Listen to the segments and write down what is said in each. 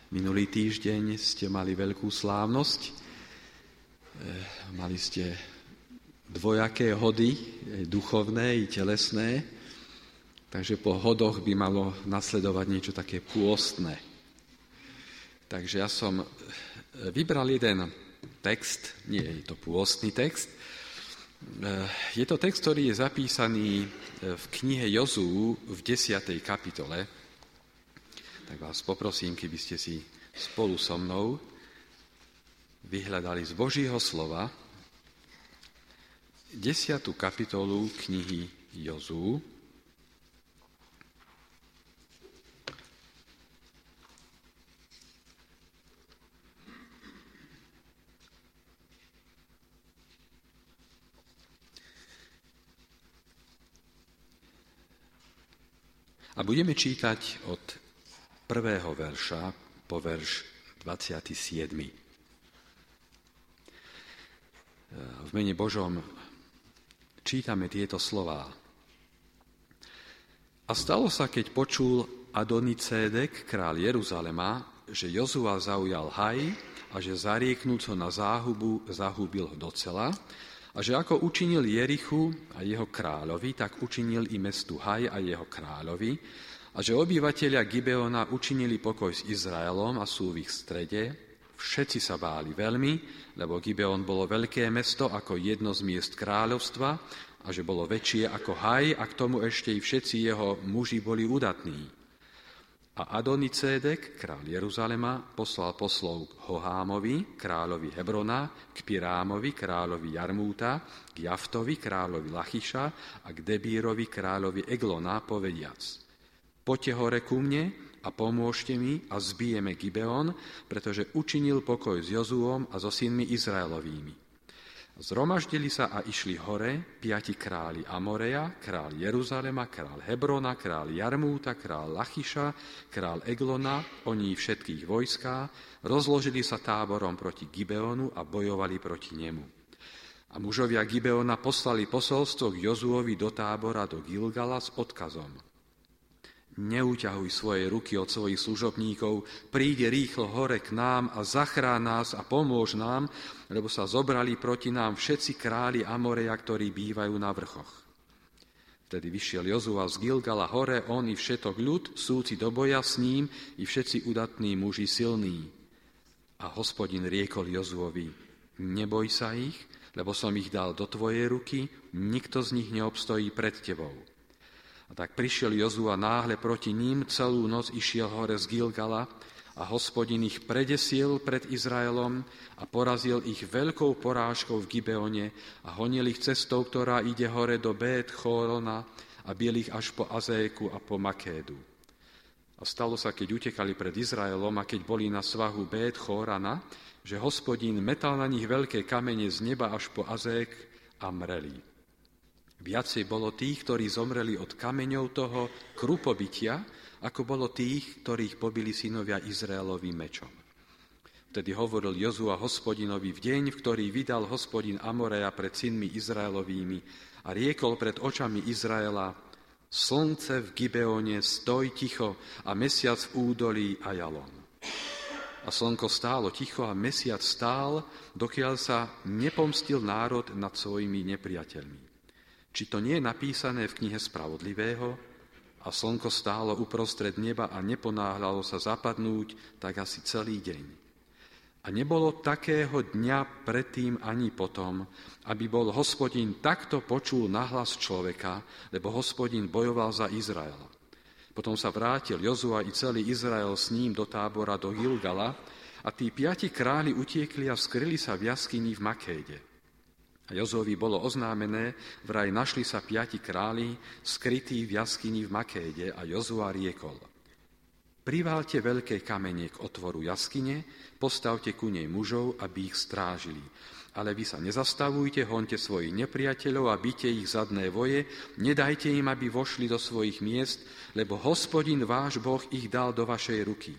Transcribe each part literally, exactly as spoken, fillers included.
Minulý týždeň ste mali veľkú slávnosť. Mali ste dvojaké hody, duchovné i telesné, takže po hodoch by malo nasledovať niečo také pôstne. Takže ja som vybral jeden text, nie je to pôstny text. Je to text, ktorý je zapísaný v knihe Jozú v desiatej kapitole. Tak vás poprosím, keby ste si spolu so mnou vyhľadali z Božieho slova desiatu kapitolu knihy Jozú. A budeme čítať od prvého verša po verš dvadsiaty siedmy. V mene Božom čítame tieto slová. A stalo sa, keď počul Adonicédek, kráľ Jeruzalema, že Jozua zaujal Haj a že zarieknúc ho na záhubu, zahubil ho docela, a že ako učinil Jerichu a jeho kráľovi, tak učinil i mestu Haj a jeho kráľovi, a že obyvatelia Gibeona učinili pokoj s Izraelom a sú v ich strede, všetci sa báli veľmi, lebo Gibeon bolo veľké mesto ako jedno z miest kráľovstva a že bolo väčšie ako Haj a k tomu ešte i všetci jeho muži boli udatní. A Adonicédek, kráľ Jeruzalema, poslal poslov k Hohámovi, kráľovi Hebrona, k Pirámovi, kráľovi Jarmúta, k Jaftovi, kráľovi Lachiša a k Debírovi, kráľovi Eglona, povediac: Poďte hore ku mne a pomôžte mi a zbijeme Gibeon, pretože učinil pokoj s Jozuom a so synmi Izraelovými. Zhromaždili sa a išli hore piati králi Amoreja, kráľ Jeruzalema, kráľ Hebrona, kráľ Jarmúta, kráľ Lachiša, kráľ Eglona, oni všetkých vojská, rozložili sa táborom proti Gibeonu a bojovali proti nemu. A mužovia Gibeona poslali posolstvo k Jozuovi do tábora do Gilgala s odkazom: Neuťahuj svoje ruky od svojich služobníkov, príde rýchlo hore k nám a zachrán nás a pomôž nám, lebo sa zobrali proti nám všetci králi Amoreja, ktorí bývajú na vrchoch. Vtedy vyšiel Jozua z Gilgala hore, on i všetok ľud, súci do boja s ním, i všetci udatní muži silní. A Hospodin riekol Jozuovi: Neboj sa ich, lebo som ich dal do tvojej ruky, nikto z nich neobstojí pred tebou. A tak prišiel Jozua náhle proti ním, celú noc išiel hore z Gilgala a Hospodin ich predesil pred Izraelom a porazil ich veľkou porážkou v Gibeone a honil ich cestou, ktorá ide hore do Bét Chorona a bil ich až po Azéku a po Makédu. A stalo sa, keď utekali pred Izraelom a keď boli na svahu Bét Chorana, že Hospodin metal na nich veľké kamene z neba až po Azék a mreli. Viacej bolo tých, ktorí zomreli od kameňov toho krupobytia, ako bolo tých, ktorých pobili synovia Izraelovým mečom. Vtedy hovoril Jozua Hospodinovi v deň, v ktorý vydal Hospodin Amoreja pred synmi Izraelovými a riekol pred očami Izraela: Slnce v Gibeone, stoj ticho, a mesiac v údolí Ajalon. A slnko stálo ticho a mesiac stál, dokiaľ sa nepomstil národ nad svojimi nepriateľmi. Či to nie je napísané v knihe Spravodlivého? A slnko stálo uprostred neba a neponáhľalo sa zapadnúť tak asi celý deň. A nebolo takého dňa predtým ani potom, aby bol Hospodin takto počul nahlas človeka, lebo Hospodin bojoval za Izraela. Potom sa vrátil Jozua i celý Izrael s ním do tábora do Gilgala a tí piati králi utiekli a skryli sa v jaskyni v Makéde. A Jozovi bolo oznámené, vraj našli sa piati králi, skrytí v jaskyni v Makéde, a Jozua riekol: Priválte veľké kamene k otvoru jaskyne, postavte ku nej mužov, aby ich strážili. Ale vy sa nezastavujte, honte svojich nepriateľov a bite ich zadné voje, nedajte im, aby vošli do svojich miest, lebo Hospodin váš Boh ich dal do vašej ruky.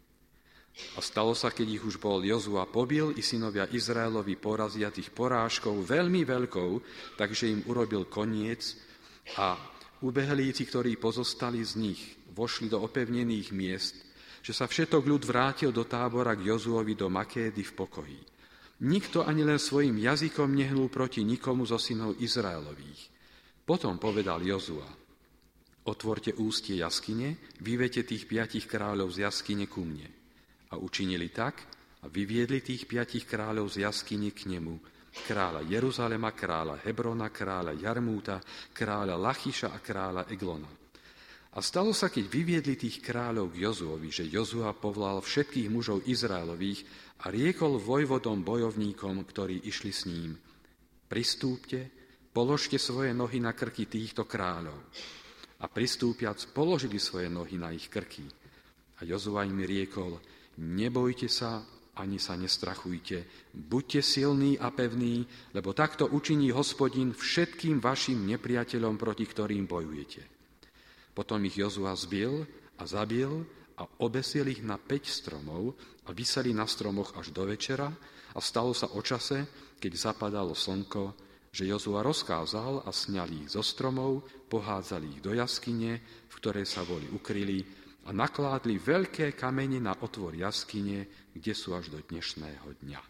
A stalo sa, keď ich už bol Jozua pobil, i synovia Izraelovi porazia tých porážkou veľmi veľkou, takže im urobil koniec, a ubehlíci, ktorí pozostali z nich, vošli do opevnených miest že sa všetok ľud vrátil do tábora k Jozuovi do Makédy v pokoji. Nikto ani len svojim jazykom nehnul proti nikomu zo synov Izraelových. Potom povedal Jozua: otvorte ústie jaskyne, vyvete tých piatich kráľov z jaskyne ku mne. A učinili tak a vyviedli tých piatich kráľov z jaskyne k nemu, kráľa Jeruzalema, kráľa Hebrona, kráľa Jarmúta, kráľa Lachiša a kráľa Eglona. A stalo sa, keď vyviedli tých kráľov k Jozuovi, že Jozua povolal všetkých mužov Izraelových a riekol vojvodom bojovníkom, ktorí išli s ním: pristúpte, položte svoje nohy na krky týchto kráľov. A pristúpiac položili svoje nohy na ich krky. A Jozua im riekol: nebojte sa, ani sa nestrachujte, buďte silní a pevní, lebo takto učiní Hospodin všetkým vašim nepriateľom, proti ktorým bojujete. Potom ich Jozua zbil a zabil a obesil ich na päť stromov a viseli na stromoch až do večera a stalo sa o čase, keď zapadalo slnko, že Jozua rozkázal a sňali ich zo stromov, pohádzali ich do jaskyne, v ktorej sa boli ukryli, a nakládli veľké kamene na otvor jaskyne, kde sú až do dnešného dňa.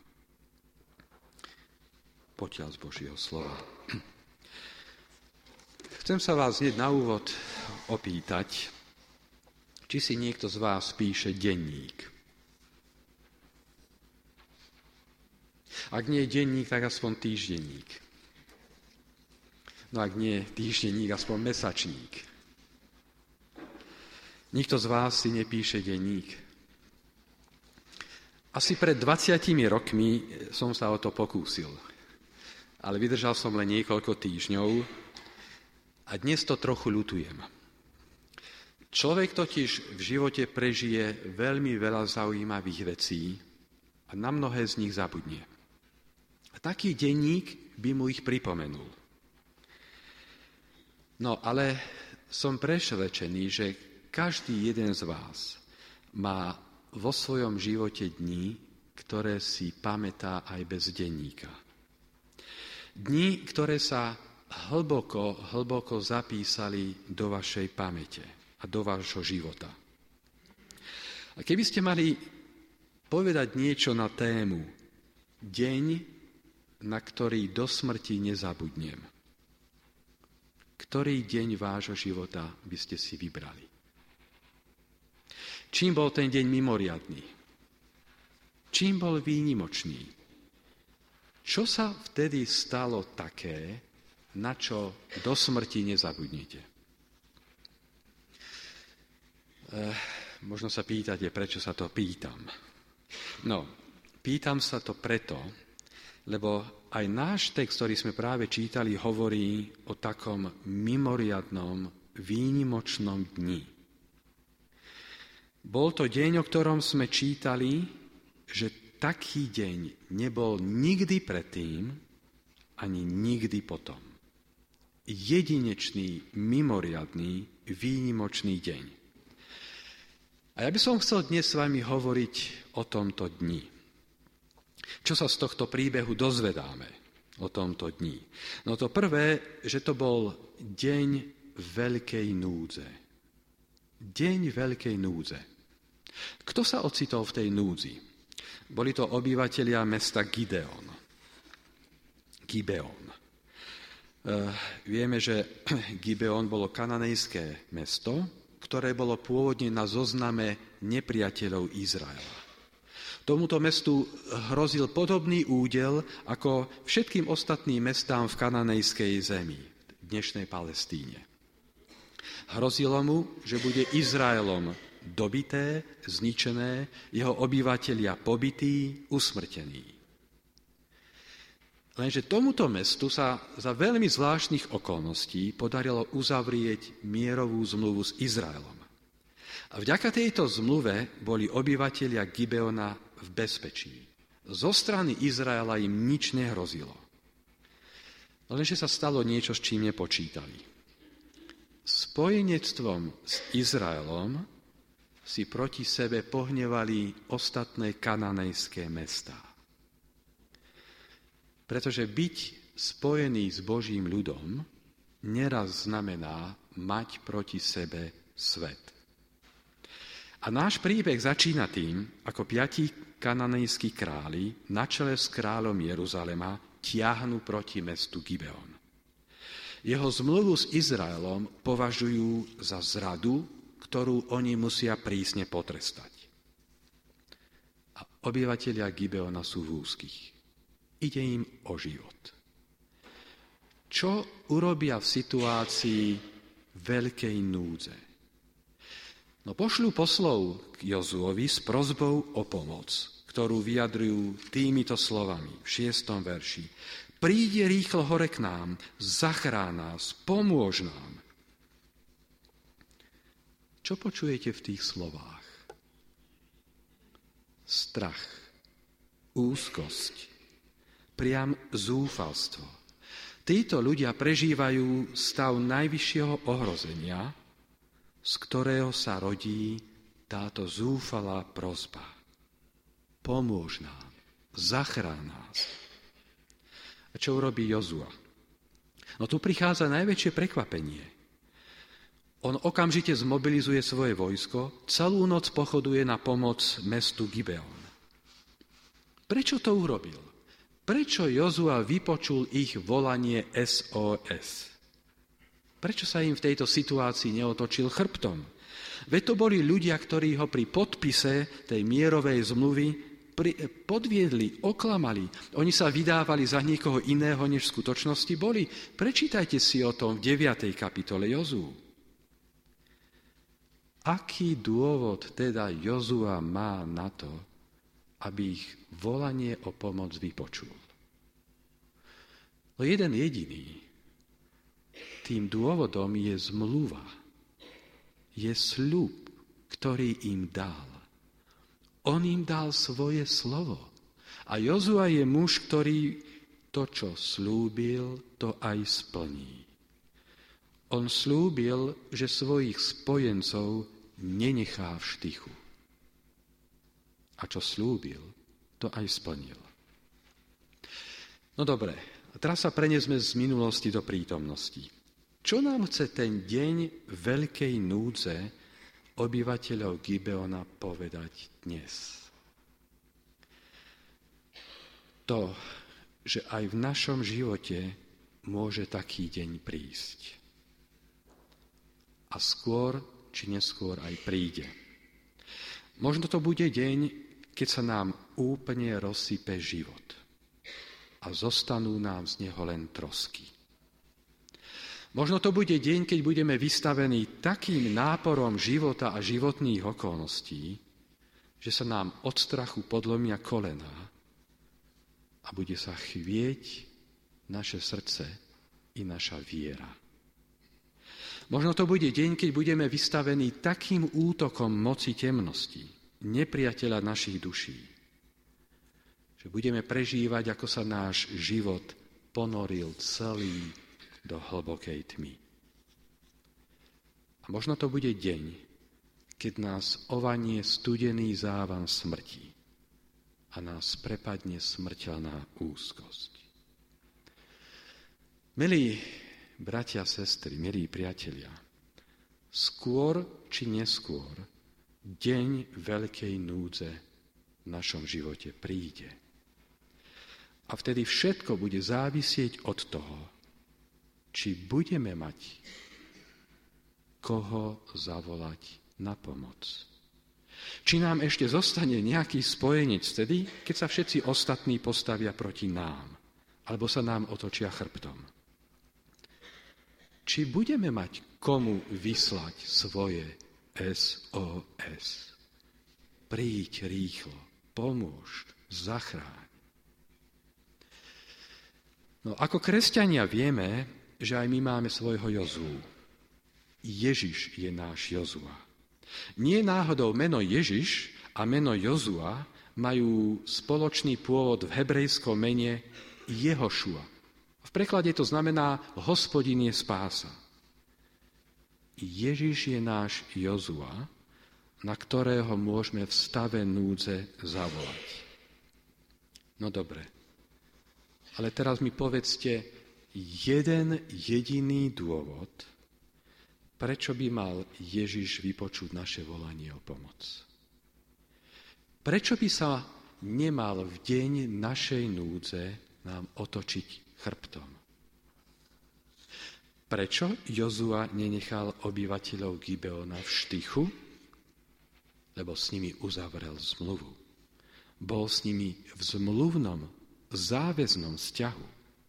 Potiaľ z Božieho slova. Chcem sa vás hneď na úvod opýtať, či si niekto z vás píše denník. Ak nie je denník, tak aspoň týždenník. No ak nie týždenník, aspoň mesačník. Nikto z vás si nepíše denník. Asi pred dvadsiatimi rokmi som sa o to pokúsil, ale vydržal som len niekoľko týždňov a dnes to trochu ľutujem. Človek totiž v živote prežije veľmi veľa zaujímavých vecí a na mnohé z nich zabudne. A taký denník by mu ich pripomenul. No ale som presvedčený, že každý jeden z vás má vo svojom živote dni, ktoré si pamätá aj bez denníka. Dni, ktoré sa hlboko, hlboko zapísali do vašej pamäte a do vášho života. A keby ste mali povedať niečo na tému deň, na ktorý do smrti nezabudnem, ktorý deň vášho života by ste si vybrali? Čím bol ten deň mimoriadny? Čím bol výnimočný? Čo sa vtedy stalo také, na čo do smrti nezabudnete? Eh, možno sa pýtate, prečo sa to pýtam. No, pýtam sa to preto, lebo aj náš text, ktorý sme práve čítali, hovorí o takom mimoriadnom, výnimočnom dni. Bol to deň, o ktorom sme čítali, že taký deň nebol nikdy predtým, ani nikdy potom. Jedinečný, mimoriadný, výnimočný deň. A ja by som chcel dnes s vami hovoriť o tomto dni. Čo sa z tohto príbehu dozvedáme o tomto dni? No to prvé, že to bol deň veľkej núdze. Deň veľkej núdze. Kto sa ocitol v tej núdzi? Boli to obyvatelia mesta Gibeon. Gibeon. E, vieme, že Gibeon bolo kananejské mesto, ktoré bolo pôvodne na zozname nepriateľov Izraela. Tomuto mestu hrozil podobný údel ako všetkým ostatným mestám v kananejskej zemi, v dnešnej Palestíne. Hrozilo mu, že bude Izraelom dobité, zničené, jeho obyvatelia pobití, usmrtení. Lenže tomuto mestu sa za veľmi zvláštnych okolností podarilo uzavrieť mierovú zmluvu s Izraelom. A vďaka tejto zmluve boli obyvatelia Gibeona v bezpečí. Zo strany Izraela im nič nehrozilo. Lenže sa stalo niečo, s čím nepočítali. Spojenectvom s Izraelom si proti sebe pohnevali ostatné kananejské mestá. Pretože byť spojený s Božím ľudom neraz znamená mať proti sebe svet. A náš príbeh začína tým, ako piati kananejskí králi na čele s kráľom Jeruzalema tiahnu proti mestu Gibeon. Jeho zmluvu s Izraelom považujú za zradu, ktorú oni musia prísne potrestať. A obyvatelia Gibeona sú v úzkých. Ide im o život. Čo urobia v situácii veľkej núdze? No pošľú poslov k Jozuovi s prosbou o pomoc, ktorú vyjadrujú týmito slovami v šiestom verši. Príde rýchlo hore k nám, zachrán nás, pomôž nám. Čo počujete v tých slovách? Strach, úzkosť, priam zúfalstvo. Títo ľudia prežívajú stav najvyššieho ohrozenia, z ktorého sa rodí táto zúfalá prosba. Pomôž nám, zachrán nás. A čo urobí Jozua? No tu prichádza najväčšie prekvapenie. On okamžite zmobilizuje svoje vojsko, celú noc pochoduje na pomoc mestu Gibeon. Prečo to urobil? Prečo Jozua vypočul ich volanie es ó es? Prečo sa im v tejto situácii neotočil chrbtom? Veď to boli ľudia, ktorí ho pri podpise tej mierovej zmluvy podviedli, oklamali. Oni sa vydávali za niekoho iného, než v skutočnosti boli. Prečítajte si o tom v deviatej kapitole Jozú. Aký dôvod teda Jozua má na to, aby ich volanie o pomoc vypočul? No jeden jediný. Tým dôvodom je zmluva. Je sľub, ktorý im dal. On im dal svoje slovo. A Jozua je muž, ktorý to, čo slúbil, to aj splní. On slúbil, že svojich spojencov nenechá v štychu. A čo slúbil, to aj splnil. No dobre, a teraz sa preniesme z minulosti do prítomnosti. Čo nám chce ten deň veľkej núdze obyvateľov Gibeona povedať dnes? To, že aj v našom živote môže taký deň prísť. A skôr či neskôr aj príde. Možno to bude deň, keď sa nám úplne rozsype život a zostanú nám z neho len trosky. Možno to bude deň, keď budeme vystavení takým náporom života a životných okolností, že sa nám od strachu podlomia kolená a bude sa chvieť naše srdce i naša viera. Možno to bude deň, keď budeme vystavení takým útokom moci temnosti, nepriateľa našich duší, že budeme prežívať, ako sa náš život ponoril celý do hlbokej tmy. A možno to bude deň, keď nás ovanie studený závan smrti a nás prepadne smrteľná úzkosť. Milí bratia, sestry, milí priatelia, skôr či neskôr deň veľkej núdze v našom živote príde. A vtedy všetko bude závisieť od toho, či budeme mať koho zavolať na pomoc. Či nám ešte zostane nejaký spojenec vtedy, keď sa všetci ostatní postavia proti nám, alebo sa nám otočia chrbtom. Či budeme mať komu vyslať svoje es ó es. Príď rýchlo, pomôž, zachráň. No, ako kresťania vieme, že aj my máme svojho Jozuu. Ježiš je náš Jozua. Nie náhodou meno Ježiš a meno Jozua majú spoločný pôvod v hebrejskom mene Jehošua. V preklade to znamená Hospodin je spása. Ježiš je náš Jozua, na ktorého môžeme v stave núdze zavolať. No dobre, ale teraz mi povedzte jeden jediný dôvod, prečo by mal Ježiš vypočuť naše volanie o pomoc? Prečo by sa nemal v deň našej núdze nám otočiť chrbtom? Prečo Jozua nenechal obyvateľov Gibeona v štychu? Lebo s nimi uzavrel zmluvu. Bol s nimi v zmluvnom, záväznom vzťahu.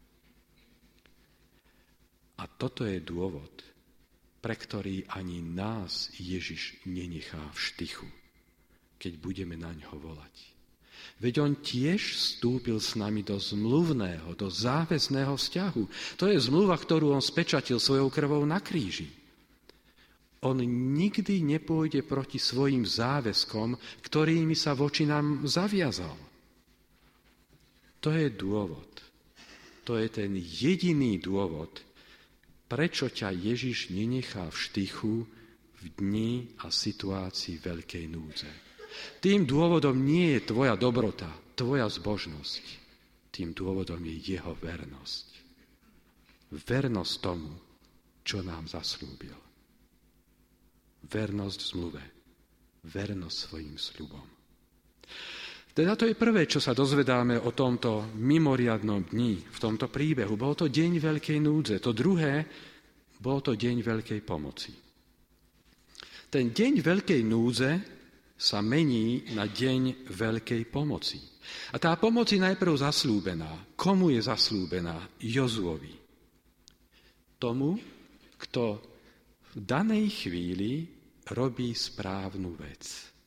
A toto je dôvod, pre ktorý ani nás Ježiš nenechá v štychu, keď budeme na ňo volať. Veď on tiež vstúpil s nami do zmluvného, do záväzného vzťahu. To je zmluva, ktorú on spečatil svojou krvou na kríži. On nikdy nepôjde proti svojim záväzkom, ktorými sa voči nám zaviazal. To je dôvod. To je ten jediný dôvod, prečo ťa Ježiš nenechá v štychu v dni a situácii veľkej núdze. Tým dôvodom nie je tvoja dobrota, tvoja zbožnosť. Tým dôvodom je jeho vernosť. Vernosť tomu, čo nám zaslúbil. Vernosť zmluve. Vernosť svojim sľubom. Teda to je prvé, čo sa dozvedáme o tomto mimoriadnom dni, v tomto príbehu. Bol to deň veľkej núdze. To druhé, bol to deň veľkej pomoci. Ten deň veľkej núdze sa mení na deň veľkej pomoci. A tá pomoc je najprv zaslúbená. Komu je zaslúbená? Jozuovi. Tomu, kto v danej chvíli robí správnu vec.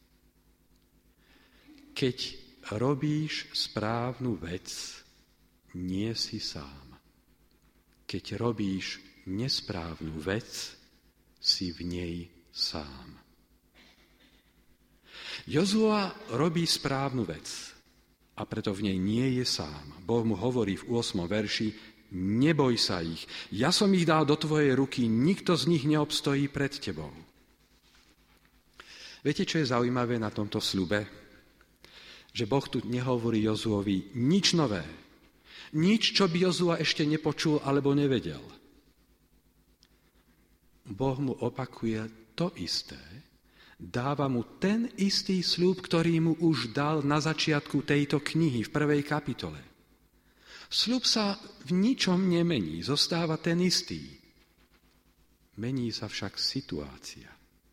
Keď robíš správnu vec, nie si sám. Keď robíš nesprávnu vec, si v nej sám. Jozua robí správnu vec a preto v nej nie je sám. Boh mu hovorí v ôsmom verši: neboj sa ich, ja som ich dal do tvojej ruky, nikto z nich neobstojí pred tebou. Viete, čo je zaujímavé na tomto sľube? Že Boh tu nehovorí Jozuovi nič nové. Nič, čo by Jozua ešte nepočul alebo nevedel. Boh mu opakuje to isté, dáva mu ten istý sľub, ktorý mu už dal na začiatku tejto knihy, v prvej kapitole. Sľub sa v ničom nemení, zostáva ten istý. Mení sa však situácia.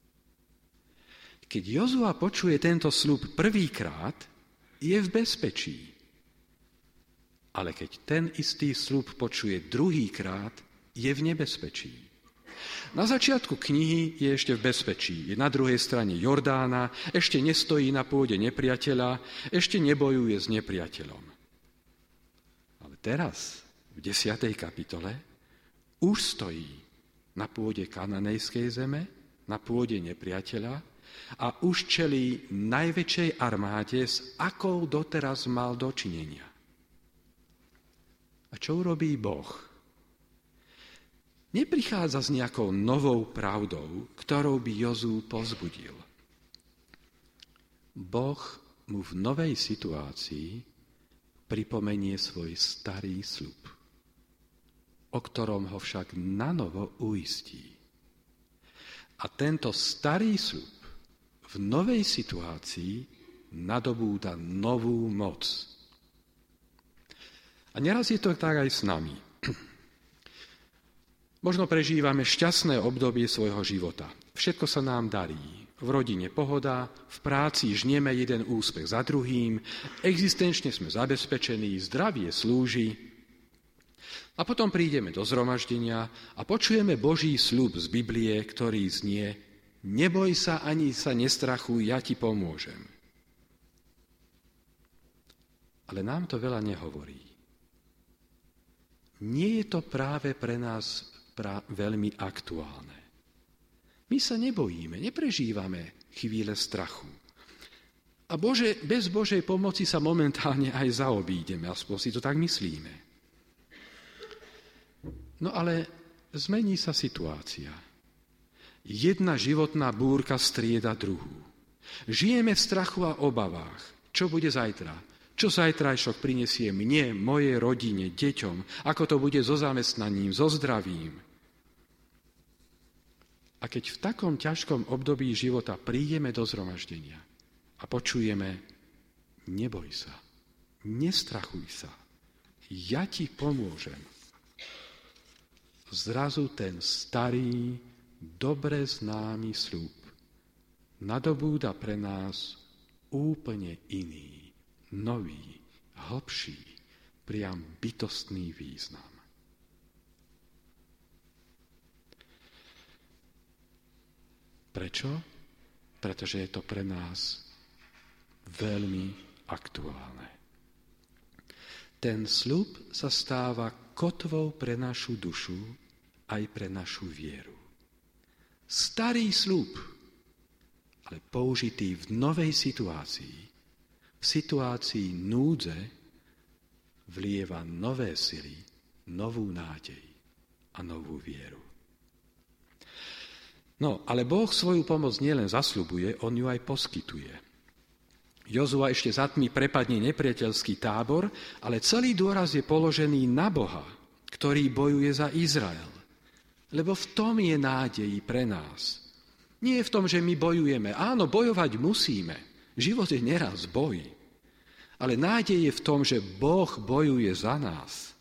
Keď Jozua počuje tento sľub prvýkrát, je v bezpečí. Ale keď ten istý sľub počuje druhýkrát, je v nebezpečí. Na začiatku knihy je ešte v bezpečí. Je na druhej strane Jordána, ešte nestojí na pôde nepriateľa, ešte nebojuje s nepriateľom. Ale teraz, v desiatej kapitole, už stojí na pôde kananejskej zeme, na pôde nepriateľa a už čelí najväčšej armáde, s akou doteraz mal dočinenia. A čo urobí Boh? Neprichádza s nejakou novou pravdou, ktorou by Jozú povzbudil. Boh mu v novej situácii pripomenie svoj starý sľub, o ktorom ho však nanovo uistí. A tento starý sľub v novej situácii nadobúda novú moc. A neraz je to tak aj s nami. Možno prežívame šťastné obdobie svojho života. Všetko sa nám darí. V rodine pohoda, v práci žnieme jeden úspech za druhým, existenčne sme zabezpečení, zdravie slúži. A potom prídeme do zhromaždenia a počujeme Boží sľub z Biblie, ktorý znie: neboj sa ani sa nestrachuj, ja ti pomôžem. Ale nám to veľa nehovorí. Nie je to práve pre nás pra- veľmi aktuálne. My sa nebojíme, neprežívame chvíle strachu. A Bože, bez Božej pomoci sa momentálne aj zaobídeme, aspoň si to tak myslíme. No ale zmení sa situácia. Jedna životná búrka strieda druhú. Žijeme v strachu a obavách. Čo bude zajtra? Čo zajtrajšok prinesie mne, mojej rodine, deťom? Ako to bude so zamestnaním, so zdravím? A keď v takom ťažkom období života prídeme do zhromaždenia a počujeme: neboj sa, nestrachuj sa, ja ti pomôžem. Zrazu ten starý, dobre známy sľub nadobúda pre nás úplne iný, nový, hlbší, priam bytostný význam. Prečo? Pretože je to pre nás veľmi aktuálne. Ten sľub sa stáva kotvou pre našu dušu aj pre našu vieru. Starý sľub, ale použitý v novej situácii, v situácii núdze, vlieva nové sily, novú nádej a novú vieru. No, ale Boh svoju pomoc nielen zasľubuje, on ju aj poskytuje. Jozua ešte za tmy prepadne nepriateľský tábor, ale celý dôraz je položený na Boha, ktorý bojuje za Izrael. Lebo v tom je nádej pre nás. Nie je v tom, že my bojujeme. Áno, bojovať musíme. Život je neraz boj. Ale nádej je v tom, že Boh bojuje za nás.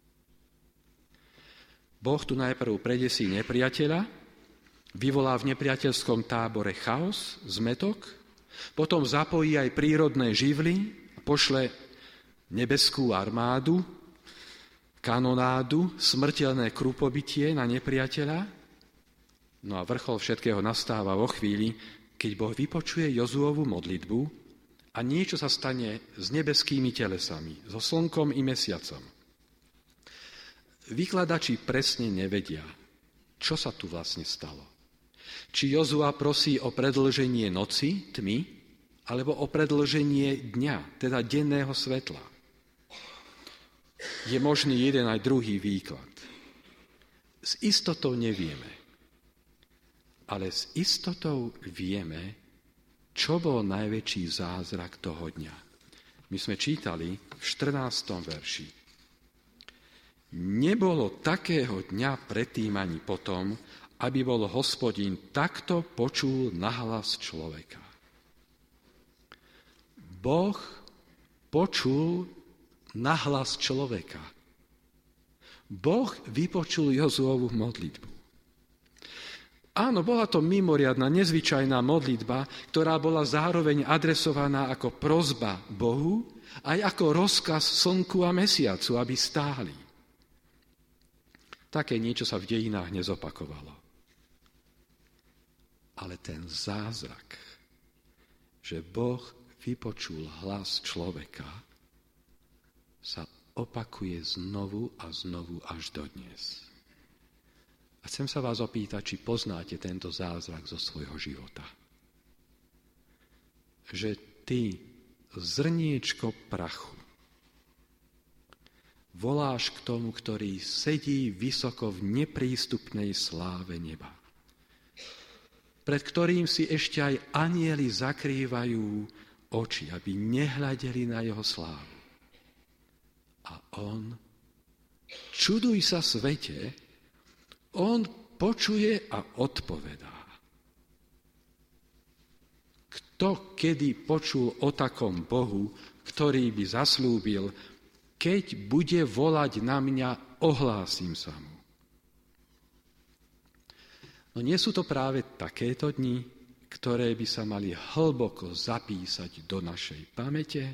Boh tu najprv predesí nepriateľa, vyvolá v nepriateľskom tábore chaos, zmetok, potom zapojí aj prírodné živly, pošle nebeskú armádu, kanonádu, smrteľné krupobytie na nepriateľa. No a vrchol všetkého nastáva vo chvíli, keď Boh vypočuje Jozuovu modlitbu a niečo sa stane s nebeskými telesami, so slnkom i mesiacom. Vykladači presne nevedia, čo sa tu vlastne stalo. Či Jozua prosí o predĺženie noci, tmy, alebo o predĺženie dňa, teda denného svetla. Je možný jeden aj druhý výklad. S istotou nevieme, ale s istotou vieme, čo bol najväčší zázrak toho dňa. My sme čítali v štrnástom verši. Nebolo takého dňa predtým ani potom, aby bol Hospodin takto počul nahlas človeka. Boh počul nahlas človeka. Boh vypočul Jozuovu modlitbu. Áno, bola to mimoriadna, nezvyčajná modlitba, ktorá bola zároveň adresovaná ako prosba Bohu, aj ako rozkaz slnku a mesiacu, aby stáli. Také niečo sa v dejinách nezopakovalo. Ale ten zázrak, že Boh vypočul hlas človeka, sa opakuje znovu a znovu až dodnes. A chcem sa vás opýtať, či poznáte tento zázrak zo svojho života. Že ty, zrniečko prachu, voláš k tomu, ktorý sedí vysoko v neprístupnej sláve neba, pred ktorým si ešte aj anjeli zakrývajú oči, aby nehľadeli na jeho slávu. A on, čuduj sa svete, on počuje a odpovedá. Kto kedy počul o takom Bohu, ktorý by zaslúbil: keď bude volať na mňa, ohlásim sa mu. No nie sú to práve takéto dni, ktoré by sa mali hlboko zapísať do našej pamäte?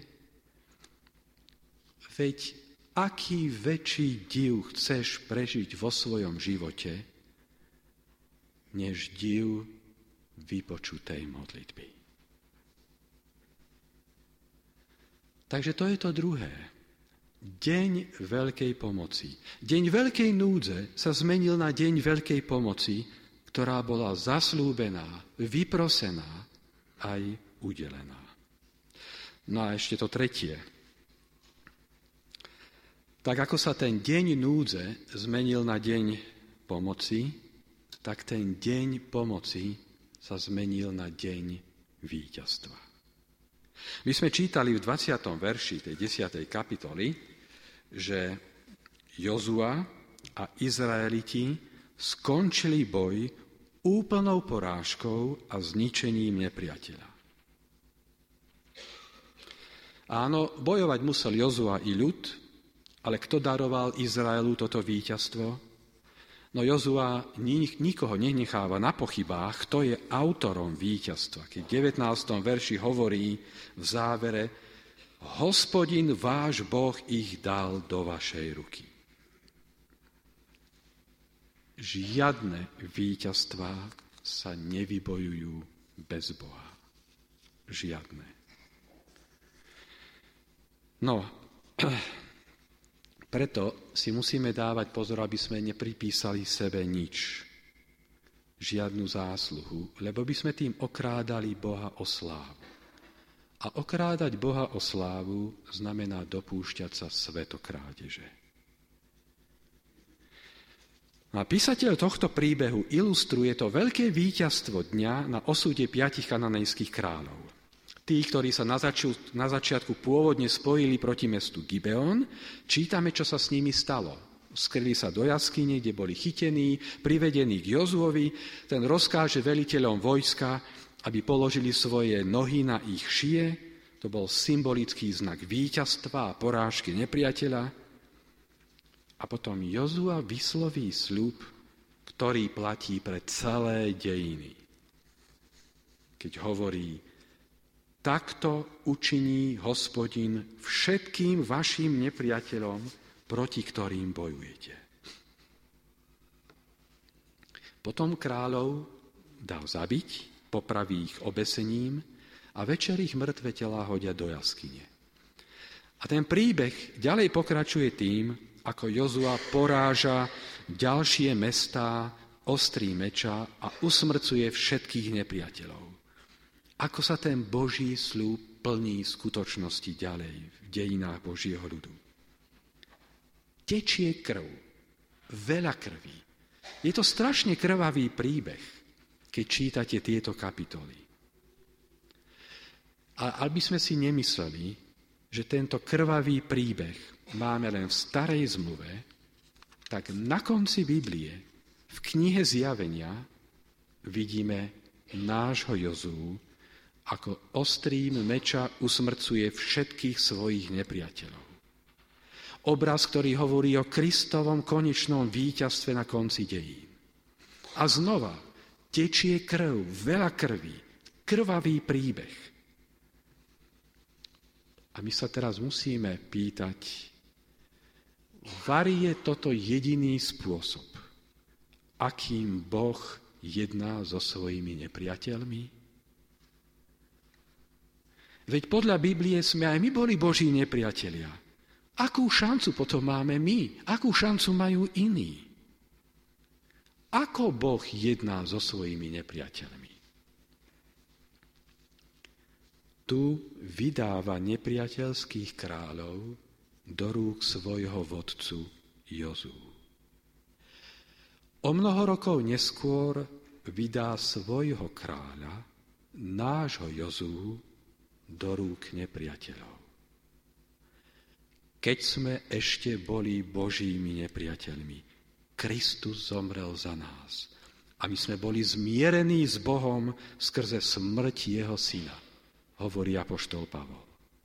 Veď aký väčší div chceš prežiť vo svojom živote, než div vypočutej modlitby? Takže to je to druhé. Deň veľkej pomoci. Deň veľkej núdze sa zmenil na deň veľkej pomoci, ktorá bola zasľúbená, vyprosená aj udelená. No a ešte to tretie. Tak ako sa ten deň núdze zmenil na deň pomoci, tak ten deň pomoci sa zmenil na deň víťazstva. My sme čítali v dvadsiatom verši tej desiatej kapitoly, že Jozua a Izraeliti skončili boj úplnou porážkou a zničením nepriateľa. Áno, bojovať musel Jozua i ľud, ale kto daroval Izraelu toto víťazstvo? No Jozua nikoho nenecháva na pochybách, kto je autorom víťazstva. Keď v devätnástom verši hovorí v závere: Hospodin váš Boh ich dal do vašej ruky. Žiadne víťazstvá sa nevybojujú bez Boha. Žiadne. No, preto si musíme dávať pozor, aby sme nepripísali sebe nič. Žiadnu zásluhu, lebo by sme tým okrádali Boha o slávu. A okrádať Boha o slávu znamená dopúšťať sa svetokrádeže. A písateľ tohto príbehu ilustruje to veľké víťazstvo dňa na osude piatich kananejských kráľov. Tí, ktorí sa na, začiu, na začiatku pôvodne spojili proti mestu Gibeon, čítame, čo sa s nimi stalo. Skryli sa do jaskyne, kde boli chytení, privedení k Jozuovi. Ten rozkáže veliteľom vojska, aby položili svoje nohy na ich šie. To bol symbolický znak víťazstva a porážky nepriateľa. A potom Jozua vysloví sľub, ktorý platí pre celé dejiny. Keď hovorí: Takto učiní Hospodin všetkým vašim nepriateľom, proti ktorým bojujete. Potom kráľov dal zabiť, popraví ich obesením a večer ich mŕtve telá hodia do jaskyne. A ten príbeh ďalej pokračuje tým, ako Jozua poráža ďalšie mestá ostrým meča a usmrcuje všetkých nepriateľov. Ako sa ten Boží sľub plní v skutočnosti ďalej v dejinách Božieho ľudu. Tečie krv, veľa krví. Je to strašne krvavý príbeh, keď čítate tieto kapitoly. A aby sme si nemysleli, že tento krvavý príbeh máme len v starej zmluve, tak na konci Biblie, v knihe Zjavenia, vidíme nášho Jozuu, ako ostrým meča usmrcuje všetkých svojich nepriateľov. Obraz, ktorý hovorí o Kristovom konečnom víťazstve na konci dejín. A znova tečie krv, veľa krví, krvavý príbeh. A my sa teraz musíme pýtať, vari je toto jediný spôsob, akým Boh jedná so svojimi nepriateľmi? Veď podľa Biblie sme aj my boli Boží nepriatelia. Akú šancu potom máme my? Akú šancu majú iní? Ako Boh jedná so svojimi nepriateľmi? Tu vydáva nepriateľských kráľov do rúk svojho vodcu Jozuu. O mnoho rokov neskôr vydá svojho kráľa, nášho Jozuu, do rúk nepriateľov. Keď sme ešte boli Božími nepriateľmi, Kristus zomrel za nás a my sme boli zmierení s Bohom skrze smrť jeho syna, hovorí apoštol Pavol.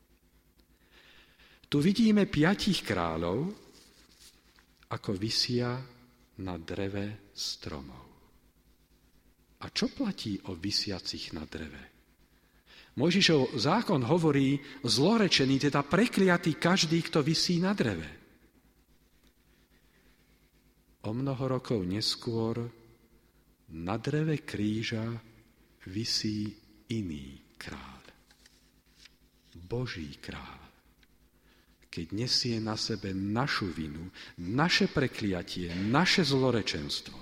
Tu vidíme piatich kráľov, ako visia na dreve stromov. A čo platí o visiacich na dreve? Mojžišov zákon hovorí zlorečený, teda prekliatý každý, kto visí na dreve. O mnoho rokov neskôr na dreve kríža visí iný kráľ. Boží kráľ. Keď nesie na sebe našu vinu, naše prekliatie, naše zlorečenstvo.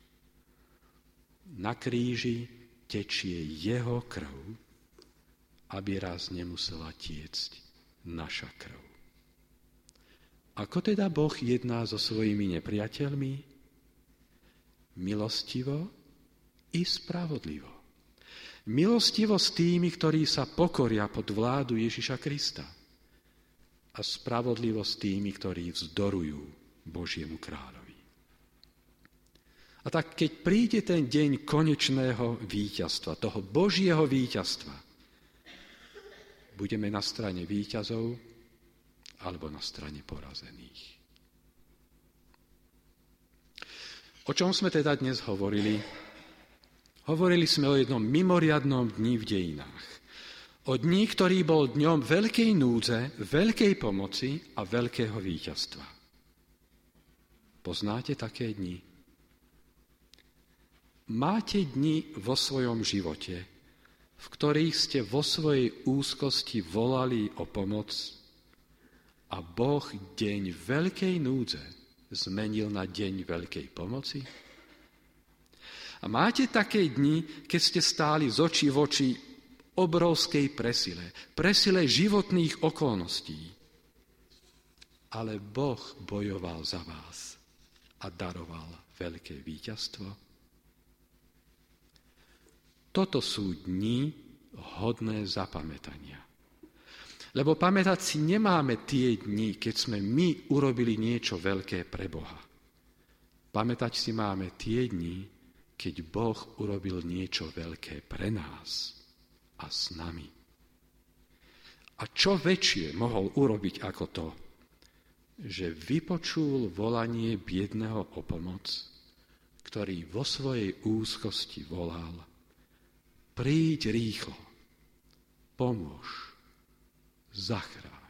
Na kríži tečie jeho krv, aby raz nemusela tiecť naša krv. Ako teda Boh jedná so svojimi nepriateľmi? Milostivo i spravodlivo. Milostivo s tými, ktorí sa pokoria pod vládu Ježiša Krista. A spravodlivo s tými, ktorí vzdorujú Božiemu kráľovi. A tak keď príde ten deň konečného víťazstva, toho Božieho víťazstva, budeme na strane víťazov alebo na strane porazených. O čom sme teda dnes hovorili? Hovorili sme o jednom mimoriadnom dni v dejinách. O dni, ktorý bol dňom veľkej núdze, veľkej pomoci a veľkého víťazstva. Poznáte také dni? Máte dni vo svojom živote, v ktorých ste vo svojej úzkosti volali o pomoc a Boh deň veľkej núdze zmenil na deň veľkej pomoci? A máte také dni, keď ste stáli z očí v oči obrovskej presile, presile životných okolností. Ale Boh bojoval za vás a daroval veľké víťazstvo. Toto sú dni hodné zapamätania. Lebo pamätať si nemáme tie dni, keď sme my urobili niečo veľké pre Boha. Pamätať si máme tie dni, keď Boh urobil niečo veľké pre nás a s nami. A čo väčšie mohol urobiť ako to, že vypočul volanie biedného o pomoc, ktorý vo svojej úzkosti volal: príď rýchlo, pomôž, zachráň.